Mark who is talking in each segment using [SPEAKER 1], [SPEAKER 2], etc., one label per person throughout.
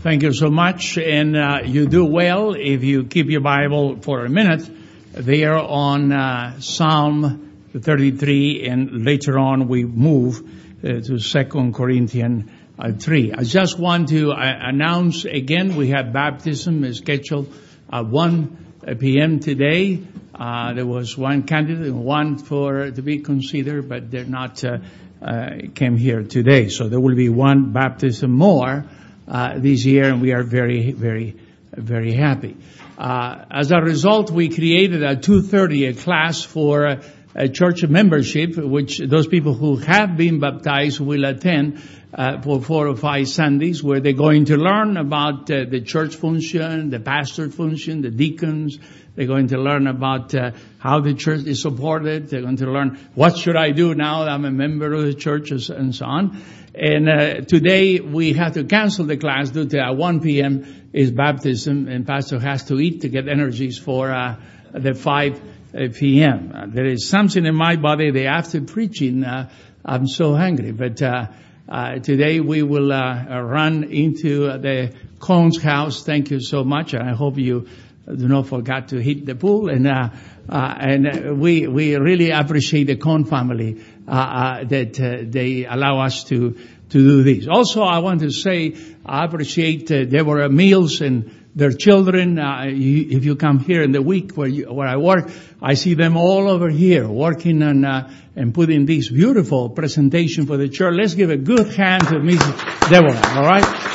[SPEAKER 1] Thank you so much, and you do well if you keep your Bible for a minute there on Psalm 33, and later on we move to 2 Corinthians 3. I just want to announce again, we have baptism scheduled at 1 p.m. today. There was one candidate and one to be considered, but they're not came here today. So there will be one baptism more this year, and we are very, very, very happy. As a result, we created at 2:30 a class for a church membership, which those people who have been baptized will attend for 4 or 5 Sundays, where they're going to learn about the church function, the pastor function, the deacons. They're going to learn about how the church is supported. They're going to learn what should I do now that I'm a member of the church, and so on. And today we have to cancel the class due to at 1 p.m. is baptism, and pastor has to eat to get energies for the 5 p.m. There is something in my body that after preaching, I'm so hungry. But today we will run into the Cohn's house. Thank you so much, and I hope you do not forget to hit the pool. And we really appreciate the Cohn family that they allow us to do this. Also, I want to say I appreciate Deborah Mills and their children. If you come here in the week where I work, I see them all over here working and putting this beautiful presentation for the church. Let's give a good hand to Mrs. Deborah. All right.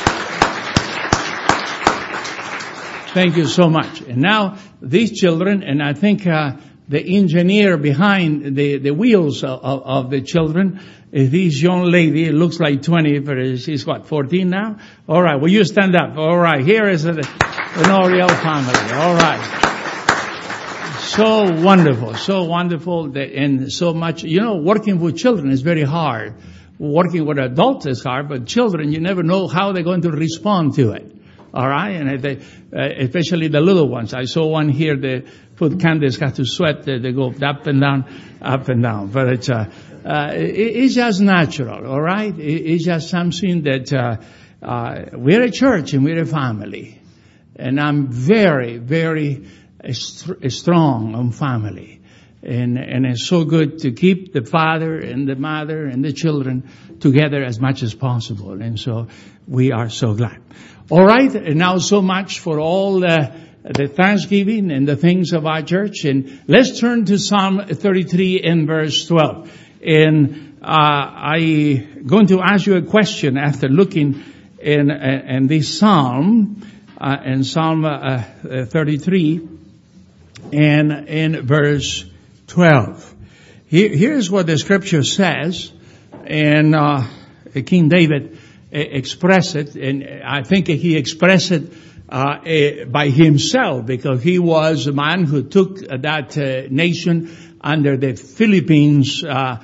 [SPEAKER 1] Thank you so much. And now these children, and I think the engineer behind the wheels of the children is this young lady. It looks like 20, but she's 14 now? All right. Will you stand up? All right. Here is an Oriel family. All right. So wonderful, and so much. You know, working with children is very hard. Working with adults is hard, but children, you never know how they're going to respond to it. All right, and especially the little ones. I saw one here. The foot candidates got to sweat. They go up and down. But it's just natural. All right, it's just something that we're a church and we're a family, and I'm very, very strong on family, and it's so good to keep the father and the mother and the children together as much as possible, and so we are so glad. All right, and now so much for all the thanksgiving and the things of our church. And let's turn to Psalm 33 and verse 12. And I'm going to ask you a question after looking in this psalm, in Psalm 33 and in verse 12. Here's what the scripture says, and King David express it, and I think he expressed it by himself, because he was a man who took that nation under the Philippines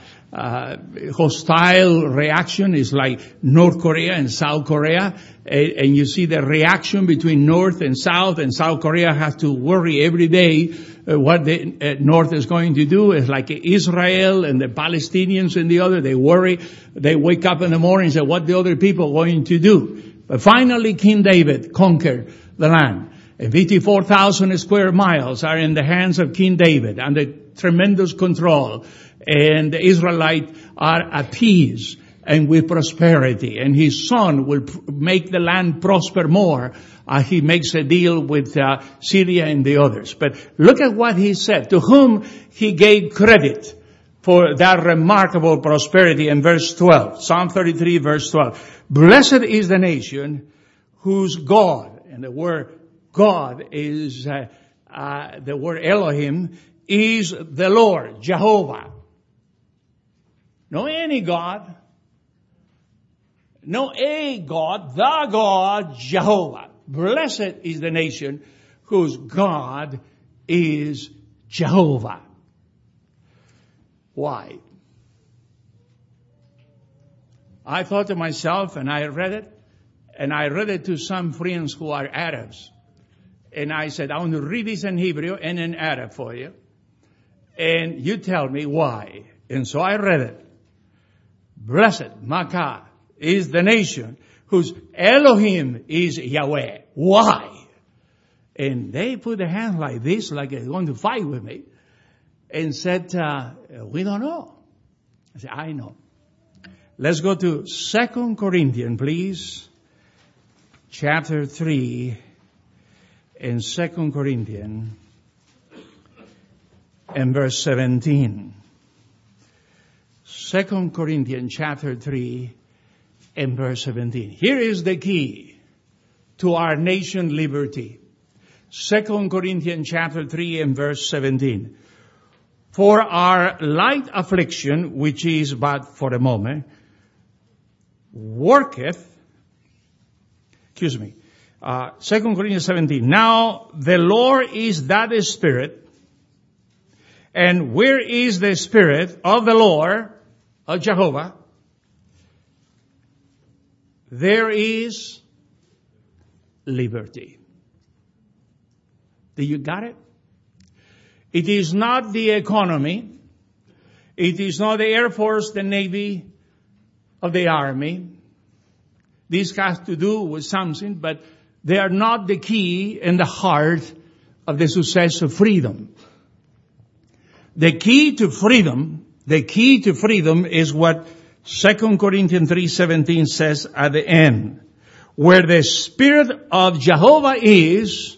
[SPEAKER 1] hostile reaction. Is like North Korea and South Korea, and you see the reaction between North and South Korea has to worry every day what the North is going to do. Is like Israel and the Palestinians and the other, they worry. They wake up in the morning and say, what the other people are going to do. But finally, King David conquered the land. And 54,000 square miles are in the hands of King David under tremendous control. And the Israelites are at peace and with prosperity. And his son will make the land prosper more. He makes a deal with Syria and the others. But look at what he said, to whom he gave credit for that remarkable prosperity in verse 12. Psalm 33 verse 12. Blessed is the nation whose God, and the word God is the word Elohim, is the Lord, Jehovah. No any God. No a God, the God, Jehovah. Blessed is the nation whose God is Jehovah. Why? I thought to myself, and I read it to some friends who are Arabs. And I said, I want to read this in Hebrew and in Arab for you. And you tell me why. And so I read it. Blessed, Makkah, is the nation whose Elohim is Yahweh. Why? And they put their hands like this, like they're going to fight with me, and said, we don't know. I said, I know. Let's go to 2 Corinthians, please. Chapter 3 in 2 Corinthians and verse 17. 2 Corinthians chapter 3 and verse 17. Here is the key to our nation liberty. 2 Corinthians chapter 3 and verse 17. For our light affliction, which is but for a moment, worketh, 2 Corinthians 17. Now the Lord is that Spirit, and where is the Spirit of the Lord, of Jehovah, there is liberty. Do you got it? It is not the economy. It is not the Air Force, the Navy, or the Army. This has to do with something, but they are not the key and the heart of the success of freedom. The key to freedom is what 2 Corinthians 3:17 says at the end. Where the Spirit of Jehovah is,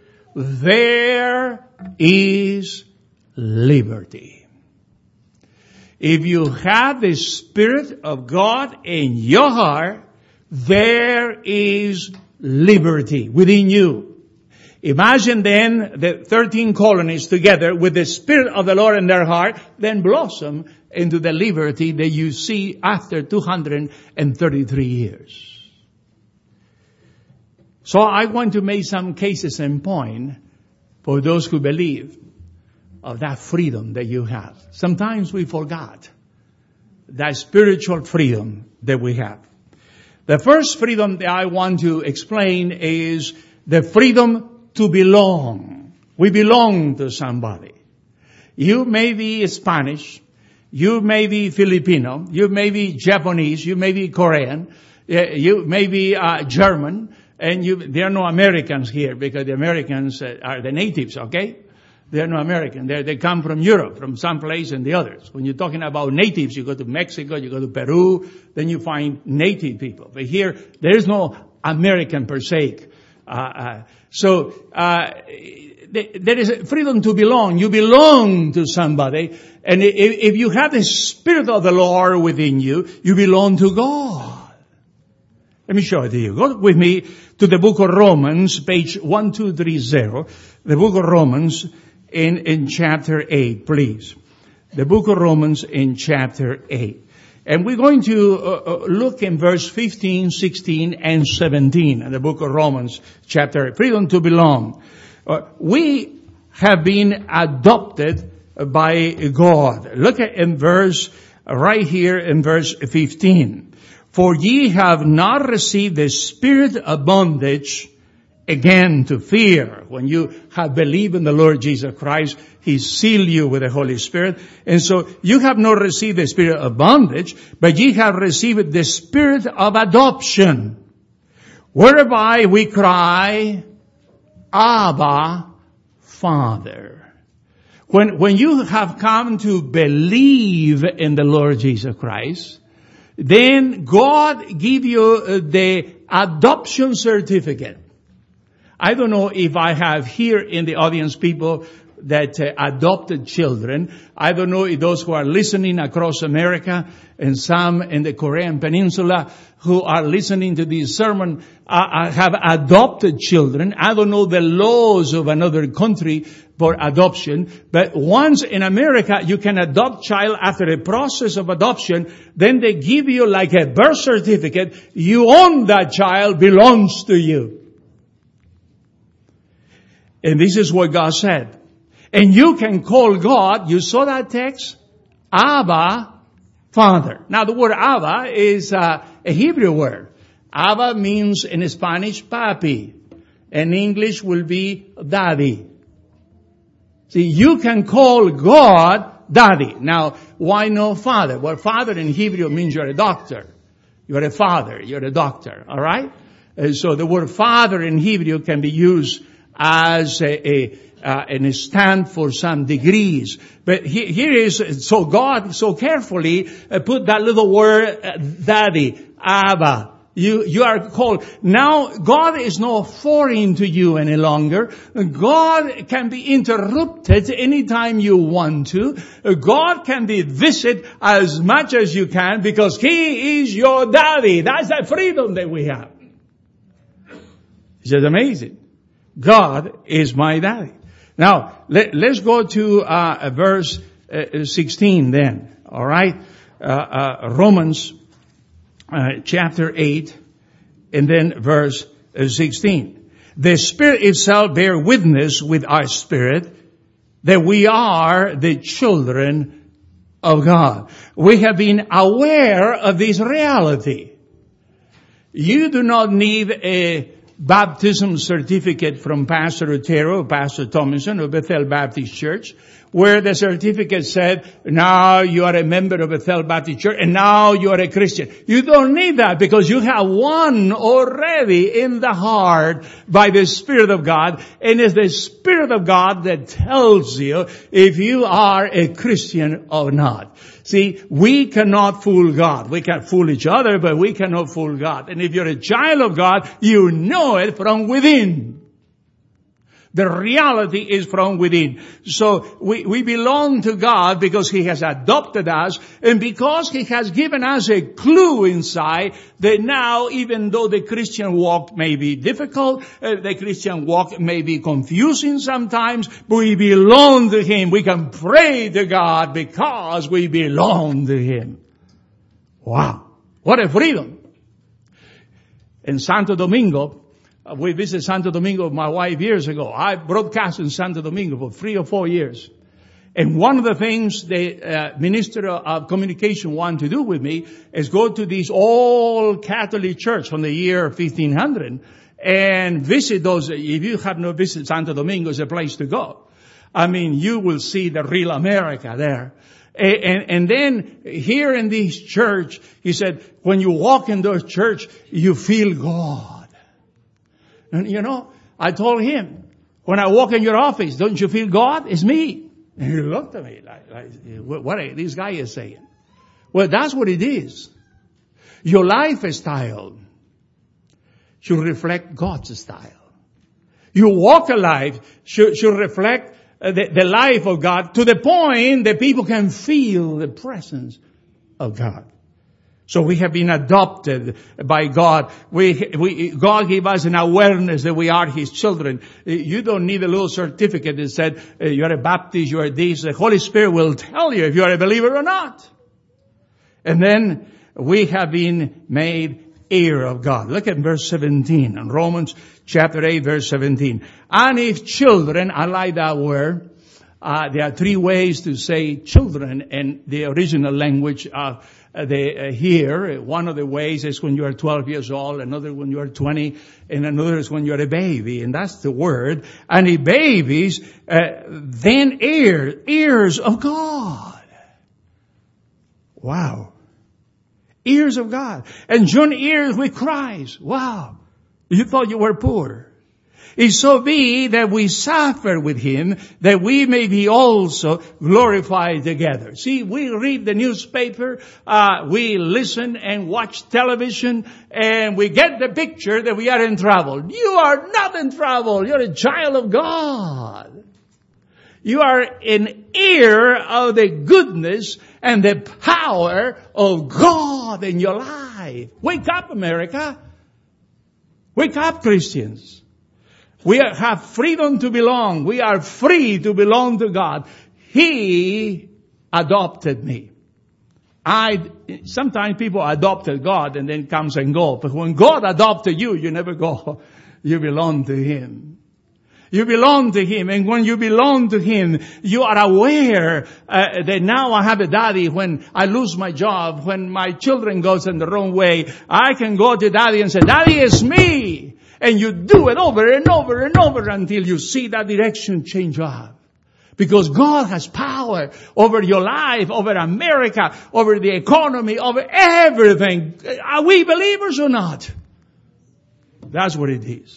[SPEAKER 1] there is liberty. If you have the Spirit of God in your heart, there is liberty within you. Imagine then the 13 colonies together with the Spirit of the Lord in their heart, then blossom into the liberty that you see after 233 years. So I want to make some cases in point for those who believe of that freedom that you have. Sometimes we forgot that spiritual freedom that we have. The first freedom that I want to explain is the freedom to belong. We belong to somebody. You may be Spanish, you may be Filipino, you may be Japanese, you may be Korean, you may be German, and there are no Americans here because the Americans are the natives, okay? They are no American. They come from Europe, from some place and the others. When you're talking about natives, you go to Mexico, you go to Peru, then you find native people. But here, there is no American per se. There is freedom to belong. You belong to somebody. And if you have the Spirit of the Lord within you, you belong to God. Let me show it to you. Go with me to the book of Romans, page 1230. The book of Romans in chapter 8, please. The book of Romans in chapter 8. And we're going to look in verse 15, 16, and 17 in the book of Romans, chapter 8. Freedom to belong. We have been adopted by God. Look at in verse, right here in verse 15. For ye have not received the spirit of bondage again to fear. When you have believed in the Lord Jesus Christ, He sealed you with the Holy Spirit. And so you have not received the spirit of bondage, but ye have received the spirit of adoption, whereby we cry, Abba, Father. When you have come to believe in the Lord Jesus Christ, then God give you the adoption certificate. I don't know if I have here in the audience people that adopted children. I don't know if those who are listening across America and some in the Korean Peninsula who are listening to this sermon have adopted children. I don't know the laws of another country for adoption, but once in America you can adopt child after a process of adoption, then they give you like a birth certificate. You own that child, belongs to you. And this is what God said. And you can call God, you saw that text? Abba, Father. Now the word Abba is a Hebrew word. Abba means in Spanish, papi. In English will be daddy. See, you can call God daddy. Now, why no father? Well, father in Hebrew means you're a doctor. You're a father. You're a doctor. All right? So the word father in Hebrew can be used as an stand for some degrees. But here is, so God so carefully put that little word, daddy, Abba. You are called. Now, God is not foreign to you any longer. God can be interrupted anytime you want to. God can be visited as much as you can because He is your daddy. That's the freedom that we have. It's just amazing. God is my daddy. Now, let's go to verse 16 then. All right? Romans chapter 8 and then verse 16. The Spirit itself bear witness with our spirit that we are the children of God. We have been aware of this reality. You do not need a baptism certificate from Pastor Otero, Pastor Thomason of Bethel Baptist Church, where the certificate said, now you are a member of Bethel Baptist Church and now you are a Christian. You don't need that because you have one already in the heart by the Spirit of God, and it's the Spirit of God that tells you if you are a Christian or not. See, we cannot fool God. We can fool each other, but we cannot fool God. And if you're a child of God, you know it from within. The reality is from within. So we belong to God because He has adopted us and because He has given us a clue inside that now, even though the Christian walk may be difficult, the Christian walk may be confusing sometimes, but we belong to Him. We can pray to God because we belong to Him. Wow. What a freedom. In Santo Domingo, we visited Santo Domingo with my wife years ago. I broadcast in Santo Domingo for 3 or 4 years. And one of the things the Minister of Communication wanted to do with me is go to this old Catholic church from the year 1500 and visit those. If you have not visited Santo Domingo, it's a place to go. I mean, you will see the real America there. And then here in this church, he said, when you walk in the church, you feel God. And you know, I told him, when I walk in your office, don't you feel God? It's me. And he looked at me like what this guy is saying. Well, that's what it is. Your lifestyle should reflect God's style. Your walk of life should reflect the life of God to the point that people can feel the presence of God. So we have been adopted by God. God gave us an awareness that we are His children. You don't need a little certificate that said, you are a Baptist, you are this. The Holy Spirit will tell you if you are a believer or not. And then we have been made heir of God. Look at verse 17 in Romans chapter 8, verse 17. And if children, I like that word. There are 3 ways to say children in the original language of here. One of the ways is when you are 12 years old, another when you are 20, and another is when you are a baby, and that's the word. And the babies, then heirs of God. Wow. Heirs of God. And joint heirs with Christ. Wow. You thought you were poor. If so be that we suffer with Him, that we may be also glorified together. See, we read the newspaper, we listen and watch television, and we get the picture that we are in trouble. You are not in trouble. You're a child of God. You are an heir of the goodness and the power of God in your life. Wake up, America. Wake up, Christians. We have freedom to belong. We are free to belong to God. He adopted me. Sometimes people adopted God and then comes and go. But when God adopted you, you never go. You belong to Him. You belong to Him. And when you belong to Him, you are aware that now I have a daddy. When I lose my job, when my children goes in the wrong way, I can go to daddy and say, Daddy, it's me. And you do it over and over and over until you see that direction change up. Because God has power over your life, over America, over the economy, over everything. Are we believers or not? That's what it is.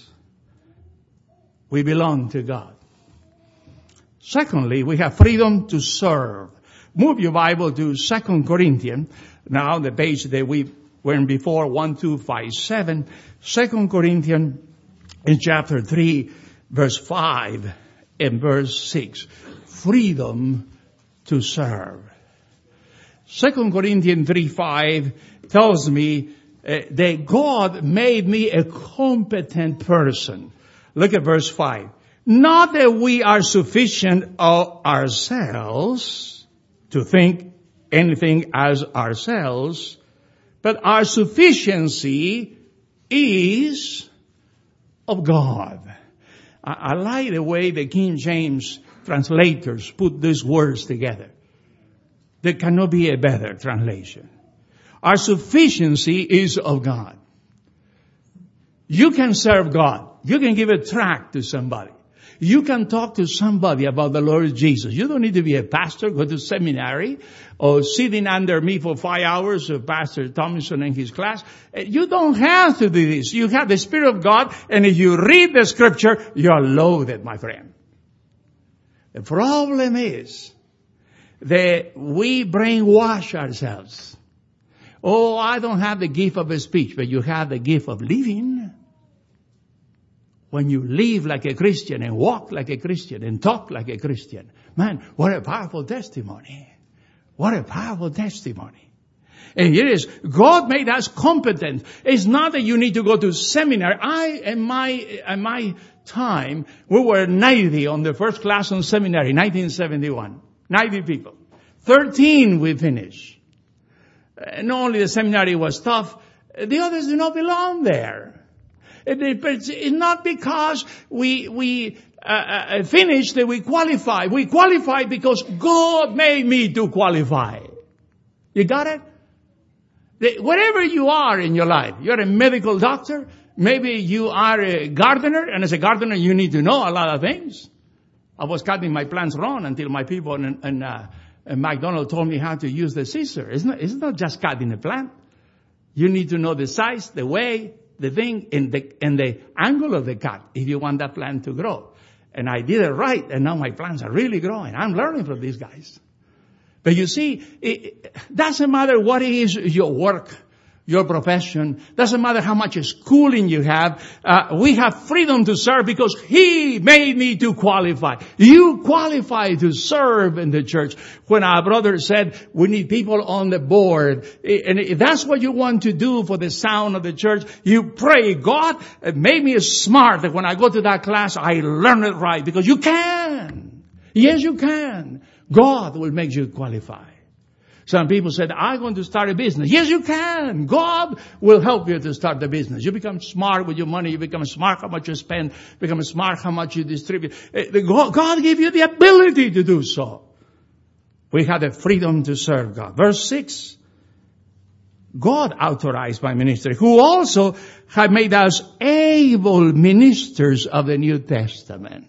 [SPEAKER 1] We belong to God. Secondly, we have freedom to serve. Move your Bible to 2 Corinthians. Now, the page that we went before, 1257. 2 Corinthians in chapter 3, verse 5 and verse 6. Freedom to serve. 2 Corinthians 3:5 tells me that God made me a competent person. Look at verse 5. Not that we are sufficient of ourselves to think anything as ourselves, but our sufficiency is of God. I like the way the King James translators put these words together. There cannot be a better translation. Our sufficiency is of God. You can serve God. You can give a tract to somebody. You can talk to somebody about the Lord Jesus. You don't need to be a pastor, go to seminary, or sitting under me for 5 hours of Pastor Thompson and his class. You don't have to do this. You have the Spirit of God, and if you read the Scripture, you're loaded, my friend. The problem is that we brainwash ourselves. Oh, I don't have the gift of speech, but you have the gift of living. When you live like a Christian and walk like a Christian and talk like a Christian, man, what a powerful testimony. What a powerful testimony. And here it is. God made us competent. It's not that you need to go to seminary. In my time, we were 90 on the first class on seminary, 1971. 90 people. 13 we finished. Not only the seminary was tough, the others do not belong there. It's not because we finished that we qualify. We qualify because God made me to qualify. You got it? Whatever you are in your life, you're a medical doctor, maybe you are a gardener, and as a gardener you need to know a lot of things. I was cutting my plants wrong until my people in McDonald's told me how to use the scissor. It's not just cutting a plant. You need to know the size, the way, the thing, and the angle of the cut if you want that plant to grow. And I did it right, and now my plants are really growing. I'm learning from these guys. But you see, it doesn't matter what it is your work, your profession. Doesn't matter how much schooling you have. We have freedom to serve because He made me to qualify. You qualify to serve in the church. When our brother said we need people on the board, and if that's what you want to do for the sound of the church, you pray, God, make me smart that when I go to that class, I learn it right. Because you can. Yes, you can. God will make you qualify. Some people said, I'm going to start a business. Yes, you can. God will help you to start the business. You become smart with your money. You become smart how much you spend. Become smart how much you distribute. God gave you the ability to do so. We have the freedom to serve God. Verse 6. God authorized my ministry, who also have made us able ministers of the New Testament.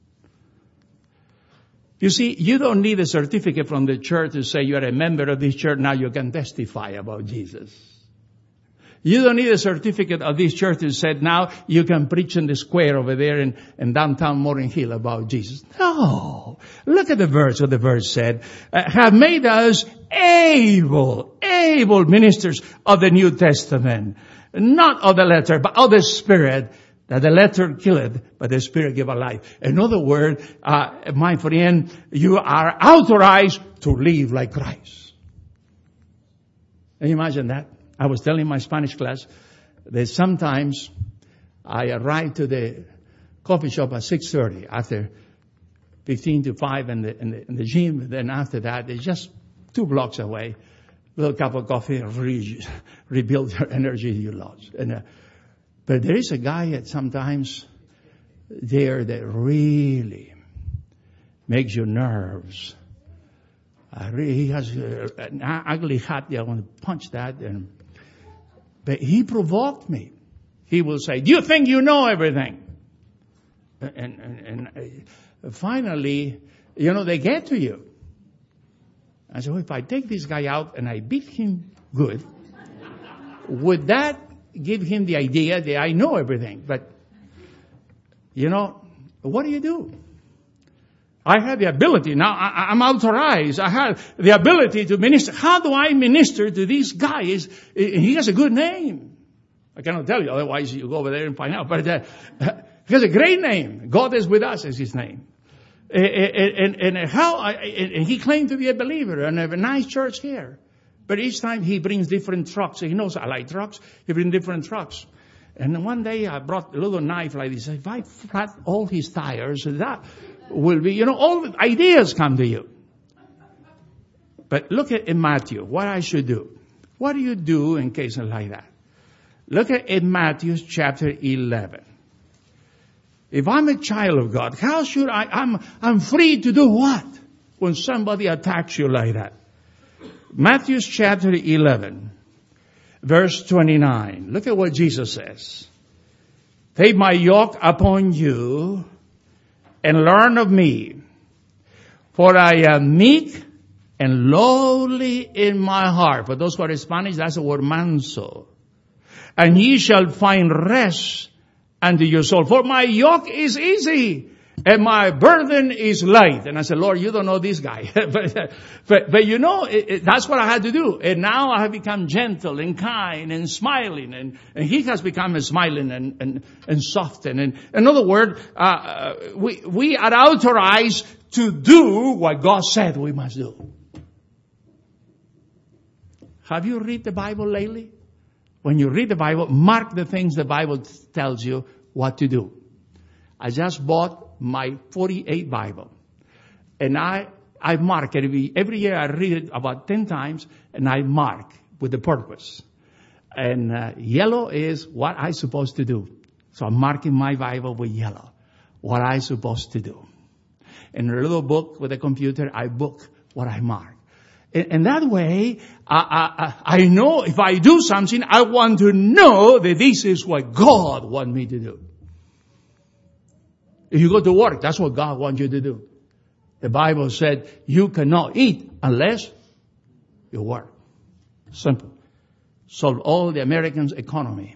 [SPEAKER 1] You see, you don't need a certificate from the church to say you're a member of this church. Now you can testify about Jesus. You don't need a certificate of this church to say now you can preach in the square over there in downtown Morgan Hill about Jesus. No. Look at the verse. What the verse said. Have made us able ministers of the New Testament. Not of the letter, but of the Spirit. That the letter killeth, but the Spirit give a life. In other words, my friend, you are authorized to live like Christ. Can you imagine that? I was telling my Spanish class that sometimes I arrive to the coffee shop at 6:30 after 15 to 5 in the gym. Then after that, it's just 2 blocks away. A little cup of coffee, rebuild your energy you lost. But there is a guy that sometimes there that really makes your nerves. He has an ugly hat. I want to punch that. But he provoked me. He will say, do you think you know everything? And finally, they get to you. I said, well, if I take this guy out and I beat him good, would that give him the idea that I know everything? But, what do you do? I have the ability. Now, I'm authorized. I have the ability to minister. How do I minister to these guys? He has a good name. I cannot tell you, otherwise you go over there and find out. But he has a great name. God is with us is his name. And he claimed to be a believer and have a nice church here. But each time he brings different trucks. He knows I like trucks. He brings different trucks. And one day I brought a little knife like this. If I flat all his tires, that will be, all the ideas come to you. But look at in Matthew, what I should do. What do you do in cases like that? Look at in Matthew chapter 11. If I'm a child of God, how should I'm free to do what? When somebody attacks you like that. Matthew chapter 11, verse 29. Look at what Jesus says. Take my yoke upon you and learn of me, for I am meek and lowly in my heart. For those who are Spanish, that's the word manso. And ye shall find rest unto your soul. For my yoke is easy and my burden is light. And I said, Lord, you don't know this guy. but that's what I had to do. And now I have become gentle and kind and smiling. And he has become smiling and soft. And in other words, we are authorized to do what God said we must do. Have you read the Bible lately? When you read the Bible, mark the things the Bible tells you what to do. I just bought my 48 Bible. And I mark it. Every year I read it about 10 times and I mark with the purpose. And yellow is what I'm supposed to do. So I'm marking my Bible with yellow. What I'm supposed to do. In a little book with a computer, I book what I mark. And that way, I know if I do something, I want to know that this is what God wants me to do. If you go to work, that's what God wants you to do. The Bible said you cannot eat unless you work. Simple. Solve all the Americans' economy.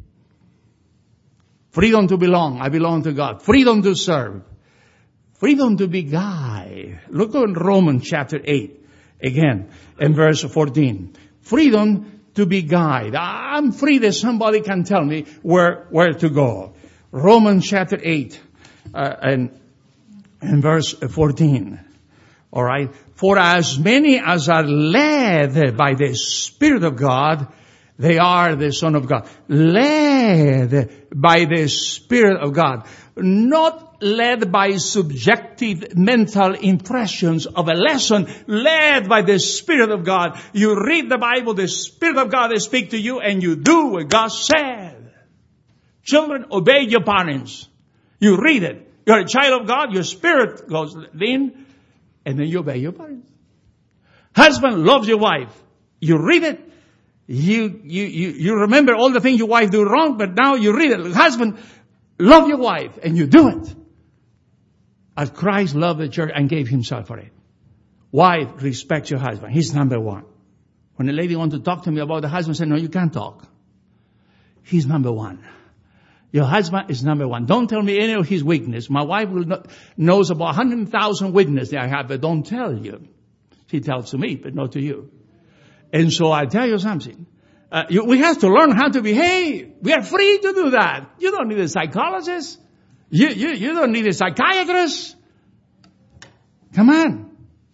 [SPEAKER 1] Freedom to belong. I belong to God. Freedom to serve. Freedom to be guide. Look at Romans chapter 8. Again, in verse 14. Freedom to be guide. I'm free that somebody can tell me where to go. Romans chapter 8 and verse 14. All right. For as many as are led by the Spirit of God, they are the Son of God. Led by the Spirit of God. Not led by subjective mental impressions of a lesson, led by the Spirit of God. You read the Bible, the Spirit of God will speak to you, and you do what God said. Children, obey your parents. You read it. You're a child of God, your spirit goes in, and then you obey your parents. Husband loves your wife. You read it. You remember all the things your wife do wrong, but now you read it. Husband, love your wife, and you do it. As Christ loved the church and gave himself for it. Wife, respect your husband. He's number one. When a lady wants to talk to me about the husband, I say, no, you can't talk. He's number one. Your husband is number one. Don't tell me any of his weakness. My wife knows about 100,000 weaknesses that I have, but don't tell you. She tells to me, but not to you. And so I tell you something. We have to learn how to behave. We are free to do that. You don't need a psychologist. You don't need a psychiatrist. Come on.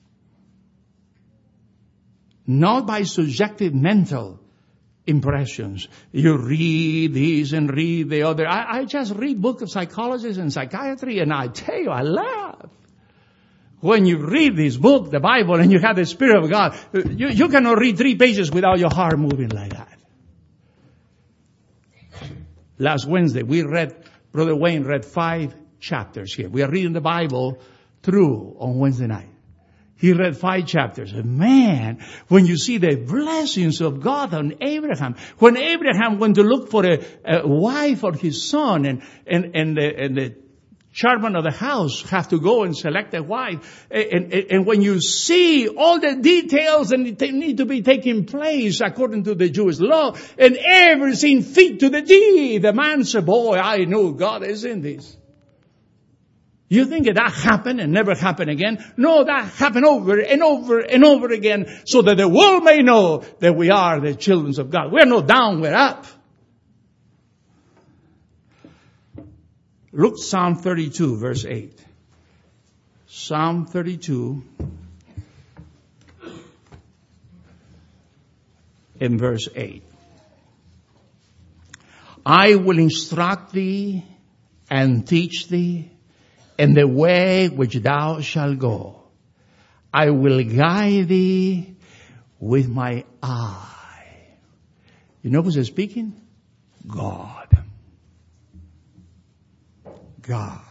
[SPEAKER 1] Not by subjective mental impressions. You read these and read the other. I just read books of psychologists and psychiatry, and I tell you, I laugh. When you read this book, the Bible, and you have the Spirit of God, you cannot read 3 pages without your heart moving like that. Last Wednesday, Brother Wayne read 5 chapters here. We are reading the Bible through on Wednesday night. He read 5 chapters. And man, when you see the blessings of God on Abraham, when Abraham went to look for a wife for his son, and the chairman of the house have to go and select a wife. And when you see all the details and they need to be taking place according to the Jewish law, and everything fit to the T, the man said, boy, I know God is in this. You think that happened and never happened again? No, that happened over and over and over again so that the world may know that we are the children of God. We're not down, we're up. Look, Psalm 32, verse 8. Psalm 32 and verse 8. I will instruct thee and teach thee in the way which thou shalt go. I will guide thee with my eye. You know who's speaking? God. God.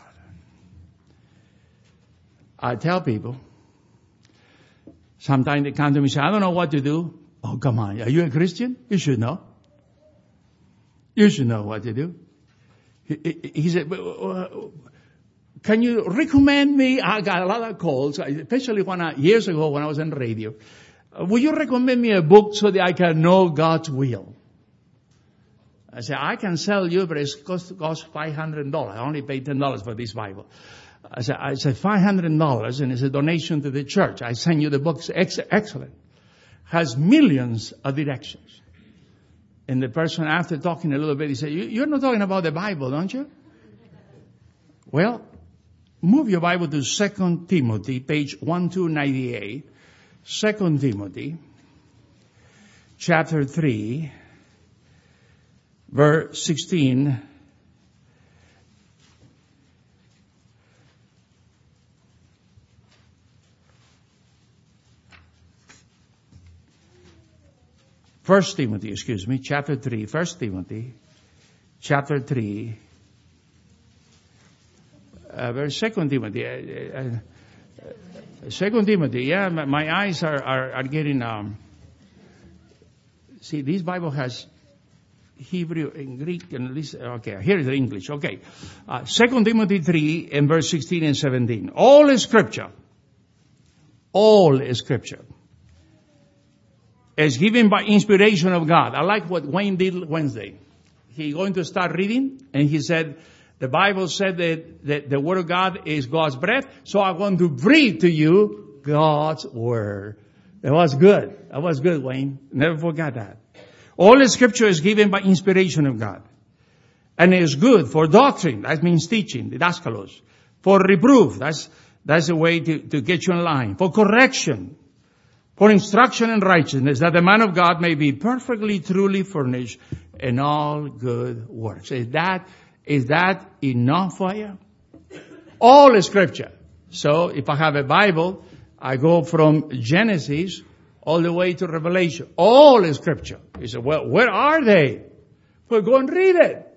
[SPEAKER 1] I tell people, sometimes they come to me and say, I don't know what to do. Oh, come on. Are you a Christian? You should know. You should know what to do. He said, can you recommend me? I got a lot of calls, especially years ago when I was on radio. Will you recommend me a book so that I can know God's will? I said, I can sell you, but it costs $500. I only paid $10 for this Bible. I said, $500, and it's a donation to the church. I send you the books. Excellent. Has millions of directions. And the person, after talking a little bit, he said, you're not talking about the Bible, don't you? Well, move your Bible to 2 Timothy, page 1298. 2 Timothy, chapter 3. Verse 16. First Timothy, chapter 3. 1 Timothy, chapter 3. Verse 2 Timothy. 2 Timothy, yeah, my eyes are getting, see, this Bible has Hebrew and Greek and this, okay, here is the English, okay. 2 Timothy 3 and verse 16 and 17. All is scripture is given by inspiration of God. I like what Wayne did Wednesday. He's going to start reading and he said, the Bible said that the Word of God is God's breath, so I want to breathe to you God's Word. That was good, Wayne. Never forgot that. All the scripture is given by inspiration of God. And it is good for doctrine. That means teaching, didaskalos. For reproof. That's a way to get you in line. For correction. For instruction in righteousness. That the man of God may be perfectly, truly furnished in all good works. Is that enough for you? All is scripture. So if I have a Bible, I go from Genesis all the way to Revelation. All is scripture. You say, well, where are they? Well, go and read it.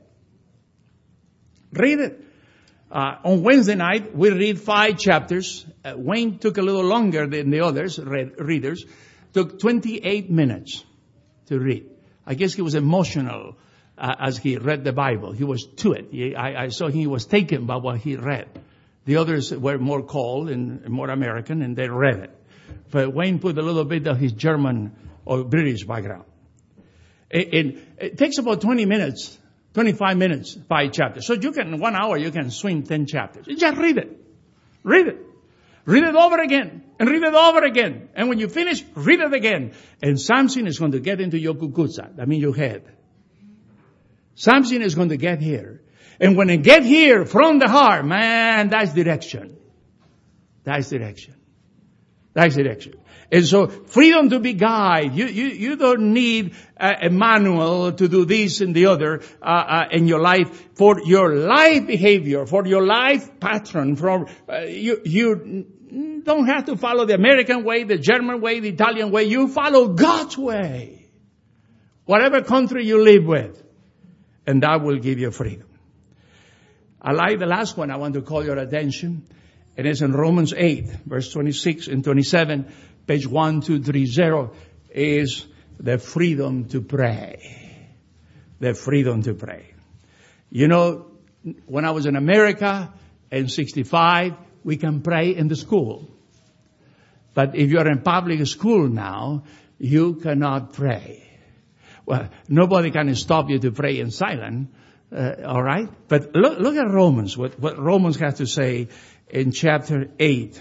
[SPEAKER 1] Read it. On Wednesday night, we read 5 chapters. Wayne took a little longer than the others, readers. Took 28 minutes to read. I guess he was emotional as he read the Bible. He was to it. I saw he was taken by what he read. The others were more cold and more American, and they read it. But Wayne put a little bit of his German or British background. It takes about 20 minutes, 25 minutes, 5 chapters. So you can, 1 hour, you can swing 10 chapters. You just read it. Read it. Read it over again. And read it over again. And when you finish, read it again. And something is going to get into your kukutsa. That means your head. Something is going to get here. And when it get here from the heart, man, that's direction. That's direction. That's direction. And so, freedom to be guided. You don't need a manual to do this and the other, in your life. For your life behavior, for your life pattern, you don't have to follow the American way, the German way, the Italian way. You follow God's way. Whatever country you live with. And that will give you freedom. I like the last one I want to call your attention. It is in Romans 8, verse 26 and 27, page 1230, is the freedom to pray. The freedom to pray. You know, when I was in America, and 65, we can pray in the school. But if you're in public school now, you cannot pray. Well, nobody can stop you to pray in silence, all right? But look at Romans, what Romans has to say in chapter 8,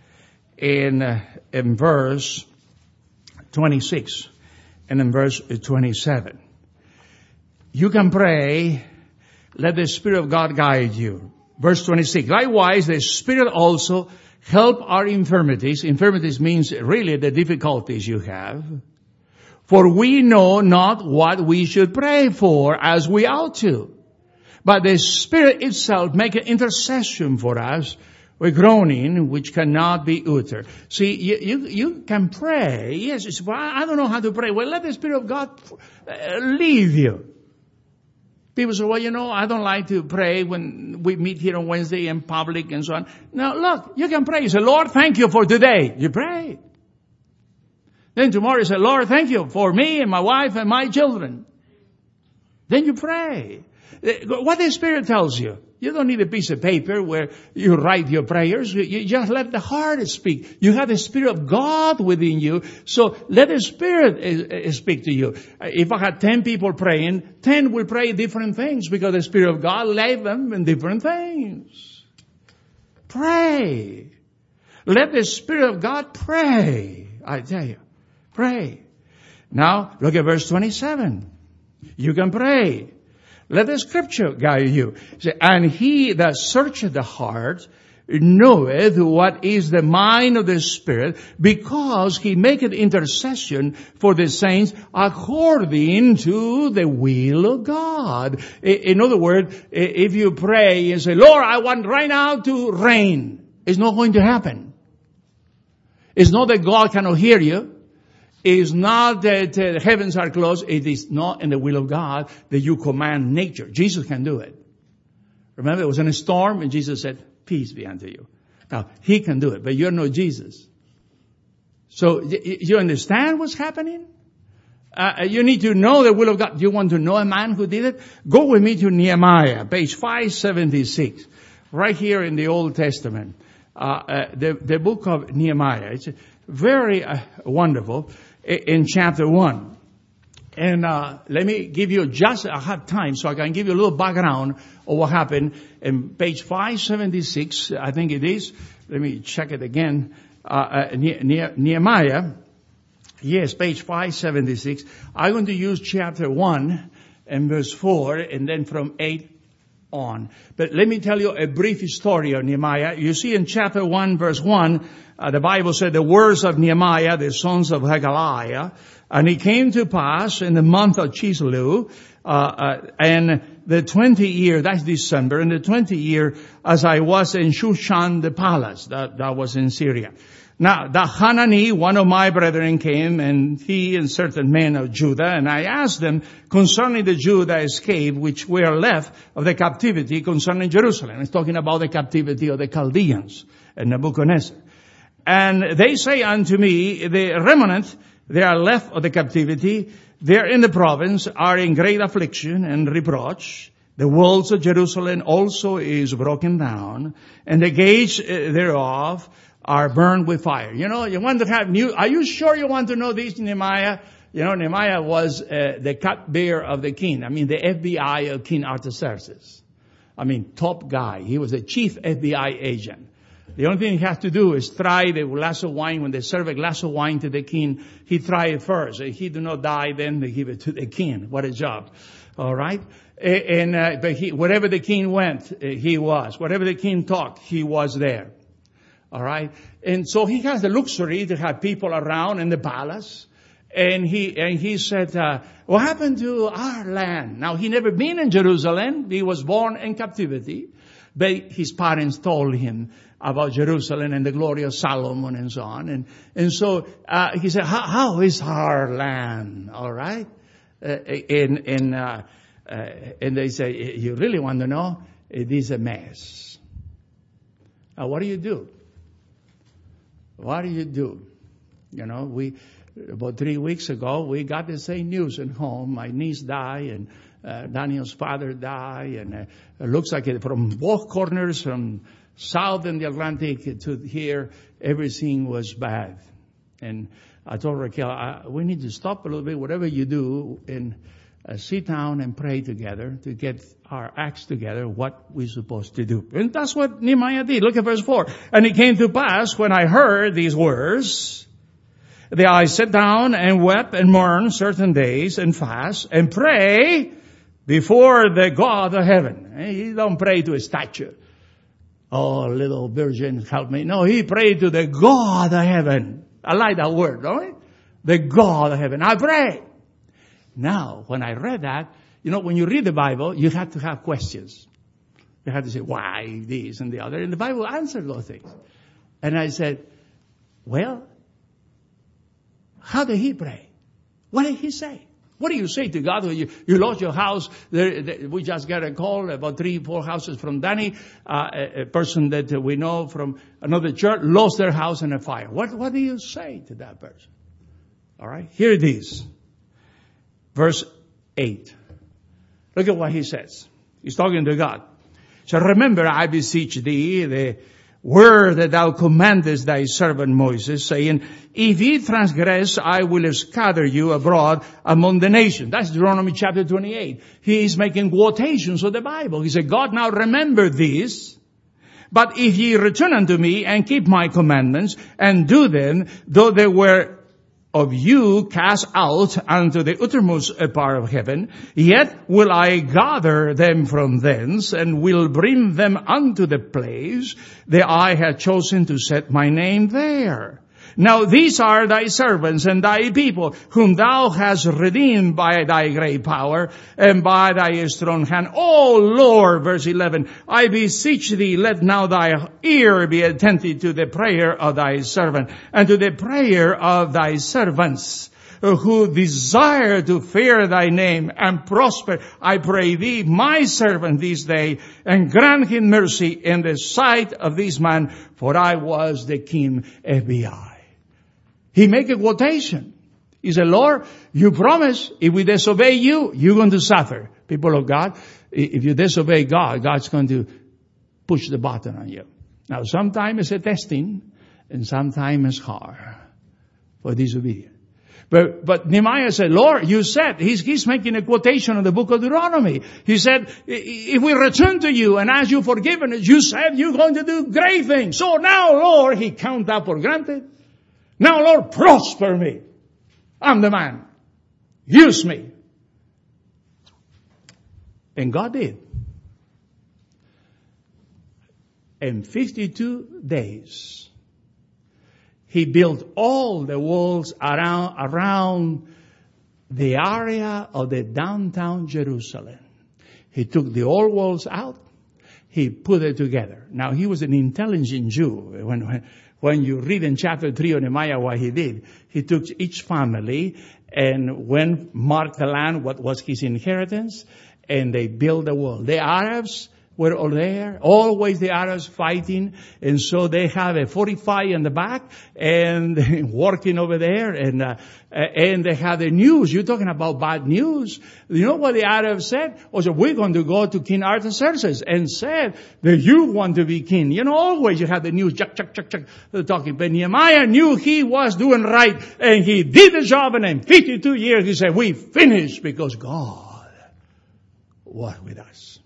[SPEAKER 1] in verse 26, and in verse 27. You can pray, let the Spirit of God guide you. Verse 26, likewise the Spirit also help our infirmities. Infirmities means really the difficulties you have. For we know not what we should pray for as we ought to. But the Spirit itself make an intercession for us with groaning which cannot be uttered. See, you can pray. Yes, well, I don't know how to pray. Well, let the Spirit of God lead you. People say, well, I don't like to pray when we meet here on Wednesday in public and so on. Now, look, you can pray. You say, Lord, thank you for today. You pray. Then tomorrow you say, Lord, thank you for me and my wife and my children. Then you pray. What the Spirit tells you. You don't need a piece of paper where you write your prayers. You just let the heart speak. You have the Spirit of God within you. So let the Spirit speak to you. If I had 10 people praying, 10 will pray different things because the Spirit of God led them in different things. Pray. Let the Spirit of God pray. I tell you. Pray. Now, look at verse 27. You can pray. Let the Scripture guide you. And he that searcheth the heart knoweth what is the mind of the Spirit, because he maketh intercession for the saints according to the will of God. In other words, if you pray and say, Lord, I want right now to rain, it's not going to happen. It's not that God cannot hear you. It's not that the heavens are closed. It is not in the will of God that you command nature. Jesus can do it. Remember, it was in a storm and Jesus said, peace be unto you. Now, he can do it, but you're not Jesus. So, you understand what's happening? You need to know the will of God. You want to know a man who did it? Go with me to Nehemiah, page 576. Right here in the Old Testament. The book of Nehemiah. It's very wonderful. In chapter 1. And let me give you I have time, so I can give you a little background of what happened. In page 576, I think it is. Let me check it again. Nehemiah. Yes, page 576. I'm going to use chapter 1 and verse 4, and then from 8 on. But let me tell you a brief story of Nehemiah. You see in chapter 1, verse 1, the Bible said the words of Nehemiah, the sons of Hagaliah, and it came to pass in the month of Chislev, and the 20th year, that's December, in the 20th year, as I was in Shushan the palace, that was in Syria. Now, the Hanani, one of my brethren, came, and he and certain men of Judah, and I asked them concerning the Jews that escaped, which were left of the captivity concerning Jerusalem. It's talking about the captivity of the Chaldeans and Nebuchadnezzar. And they say unto me, the remnant, they are left of the captivity, there in the province, are in great affliction and reproach. The walls of Jerusalem also is broken down, and the gates thereof are burned with fire. You want to have are you sure you want to know this, Nehemiah? Nehemiah was the cupbearer of the king. I mean, the FBI of King Artaxerxes. I mean, top guy. He was the chief FBI agent. The only thing he has to do is try the glass of wine. When they serve a glass of wine to the king, he try it first. If he do not die, then they give it to the king. What a job. All right? But wherever the king went, he was. Wherever the king talked, he was there. All right? And so he has the luxury to have people around in the palace. And he said, what happened to our land? Now, he never been in Jerusalem. He was born in captivity. But his parents told him about Jerusalem and the glory of Solomon and so on. And so, he said, how is our land? All right? And they say, you really want to know? It is a mess. Now, what do you do? What do you do? About 3 weeks ago, we got the same news at home. My niece died, Daniel's father died, and it looks like from both corners, from south in the Atlantic to here, everything was bad. And I told Raquel, we need to stop a little bit, whatever you do, and sit down and pray together to get our acts together, what we're supposed to do. And that's what Nehemiah did. Look at verse 4. And it came to pass, when I heard these words, that I sat down and wept and mourned certain days and fast and pray before the God of heaven. He don't pray to a statue. Oh, little virgin, help me. No, he prayed to the God of heaven. I like that word, don't you? The God of heaven. I pray. Now, when I read that, when you read the Bible, you have to have questions. You have to say, why this and the other? And the Bible answered those things. And I said, well, how did he pray? What did he say? What do you say to God when you lost your house? We just got a call about 3-4 houses from Danny, a person that we know from another church, lost their house in a fire. What do you say to that person? All right, here it is. Verse 8. Look at what he says. He's talking to God. So remember, I beseech thee, the word that thou commandest thy servant Moses, saying, if ye transgress, I will scatter you abroad among the nations. That's Deuteronomy chapter 28. He is making quotations of the Bible. He said, God, now remember this. But if ye return unto me and keep my commandments and do them, though they were of you cast out unto the uttermost part of heaven, yet will I gather them from thence, and will bring them unto the place that I have chosen to set my name there. Now these are thy servants and thy people, whom thou hast redeemed by thy great power and by thy strong hand. O Lord, verse 11, I beseech thee, let now thy ear be attentive to the prayer of thy servant and to the prayer of thy servants, who desire to fear thy name and prosper. I pray thee, my servant this day, and grant him mercy in the sight of this man, for I was the king FBI. He make a quotation. He said, Lord, you promise if we disobey you, you're going to suffer. People of God, if you disobey God, God's going to push the button on you. Now, sometimes it's a testing, and sometimes it's hard for disobedience. But Nehemiah said, Lord, you said, he's making a quotation of the book of Deuteronomy. He said, if we return to you and ask you forgiveness, you said you're going to do great things. So now, Lord, he count that for granted. Now, Lord, prosper me. I'm the man. Use me. And God did. In 52 days, he built all the walls around the area of the downtown Jerusalem. He took the old walls out. He put it together. Now, he was an intelligent Jew. When you read in chapter 3 of Nehemiah what he did, he took each family and marked the land, what was his inheritance, and they built the wall. The Arabs were all there, always the Arabs fighting, and so they have a 45 in the back and working over there, and they have the news. You're talking about bad news. You know what the Arabs said? We're going to go to King Artaxerxes and said that you want to be king. Always you have the news, chuck, talking. But Nehemiah knew he was doing right, and he did the job, and in 52 years he said, we finished because God was with us.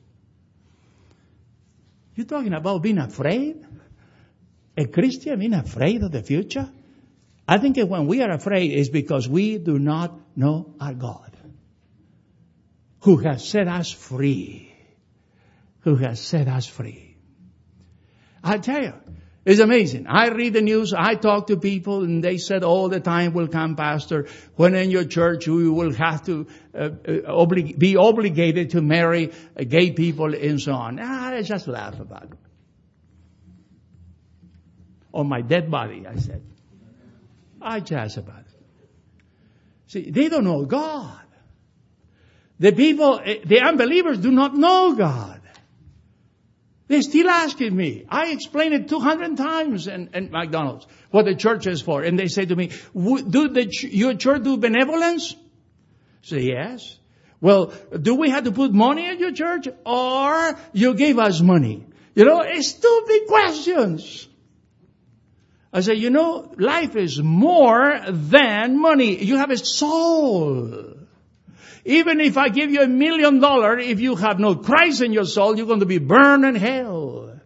[SPEAKER 1] You're talking about being afraid? A Christian being afraid of the future? I think that when we are afraid, it's because we do not know our God, who has set us free. Who has set us free. I tell you, it's amazing. I read the news, I talk to people, and they said all the time will come, Pastor, when in your church we will have to be obligated to marry gay people and so on. I just laugh about it. On my dead body, I said. I just about it. See, they don't know God. The people, the unbelievers do not know God. They're still asking me. I explained it 200 times in McDonald's, what the church is for. And they say to me, your church do benevolence? I say, yes. Well, do we have to put money in your church or you give us money? You know, it's stupid questions. I say, you know, life is more than money. You have a soul. Even if I give you $1 million, if you have no Christ in your soul, you're going to be burned in hell.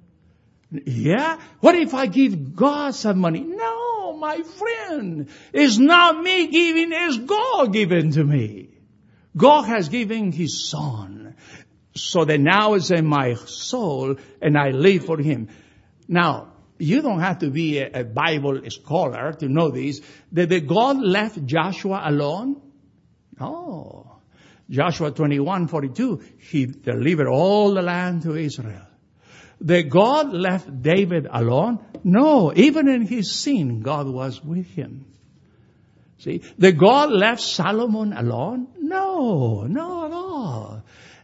[SPEAKER 1] Yeah? What if I give God some money? No, my friend. It's not me giving, it's God giving to me. God has given His Son. So that now it's in my soul and I live for Him. Now, you don't have to be a Bible scholar to know this. That God left Joshua alone? No. Joshua 21:42, He delivered all the land to Israel. That God left David alone? No. Even in his sin, God was with him. See? That God left Solomon alone? No, not at all.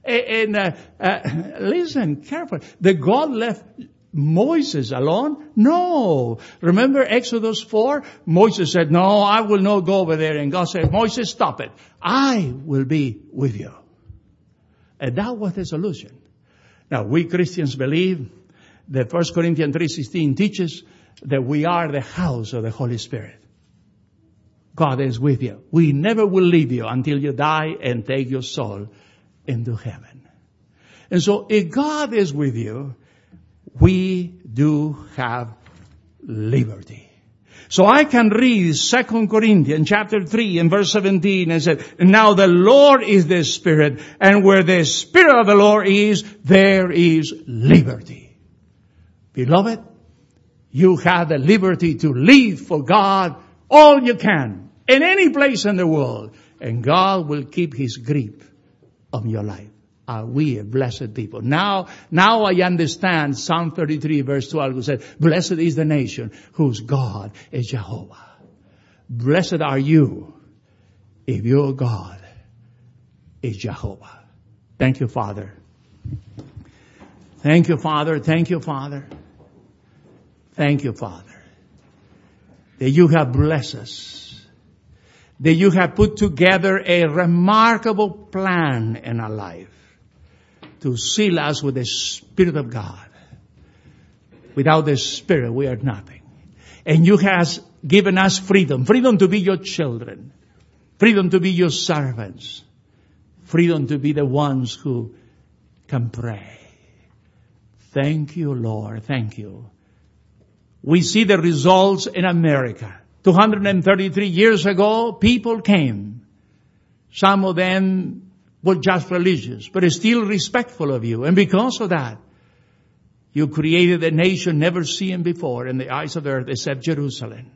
[SPEAKER 1] And listen carefully. That God left Moses alone? No. Remember Exodus 4? Moses said, no, I will not go over there. And God said, Moses, stop it. I will be with you. And that was the solution. Now, we Christians believe that 1 Corinthians 3:16 teaches that we are the house of the Holy Spirit. God is with you. We never will leave you until you die and take your soul into heaven. And so if God is with you, we do have liberty. So I can read 2 Corinthians chapter 3 and verse 17 and say, now the Lord is the Spirit, and where the Spirit of the Lord is, there is liberty. Beloved, you have the liberty to live for God all you can, in any place in the world, and God will keep His grip on your life. Are we a blessed people? Now I understand Psalm 33 verse 12 who said, blessed is the nation whose God is Jehovah. Blessed are you if your God is Jehovah. Thank you, Father. Thank you, Father. Thank you, Father. Thank you, Father, that you have blessed us, that you have put together a remarkable plan in our life to seal us with the Spirit of God. Without the Spirit, we are nothing. And you have given us freedom. Freedom to be your children. Freedom to be your servants. Freedom to be the ones who can pray. Thank you, Lord. Thank you. We see the results in America. 233 years ago, people came. Some of them were just religious, but still respectful of you. And because of that, you created a nation never seen before in the eyes of earth except Jerusalem.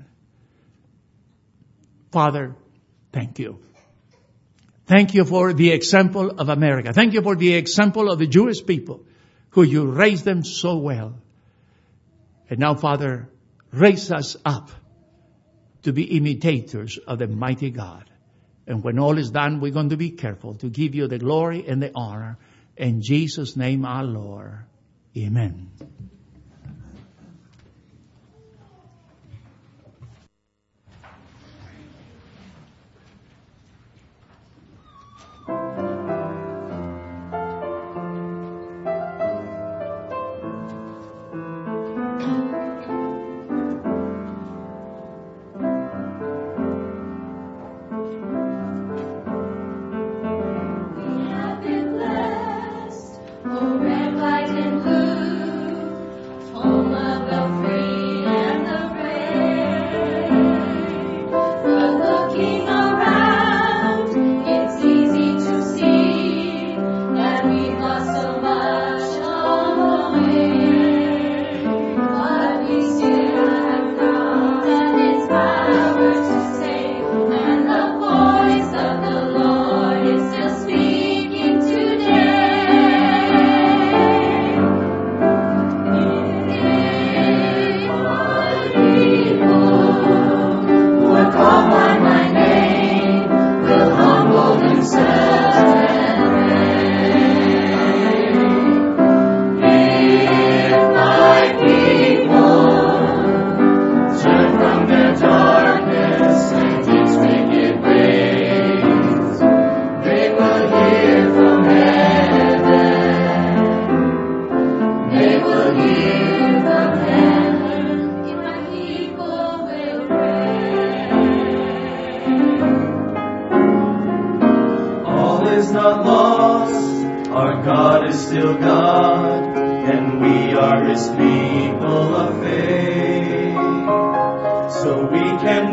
[SPEAKER 1] Father, thank you. Thank you for the example of America. Thank you for the example of the Jewish people who you raised them so well. And now, Father, raise us up to be imitators of the mighty God. And when all is done, we're going to be careful to give you the glory and the honor. In Jesus' name, our Lord. Amen.
[SPEAKER 2] Red, white, and blue. Is not lost, our God is still God, and we are His people of faith. So we can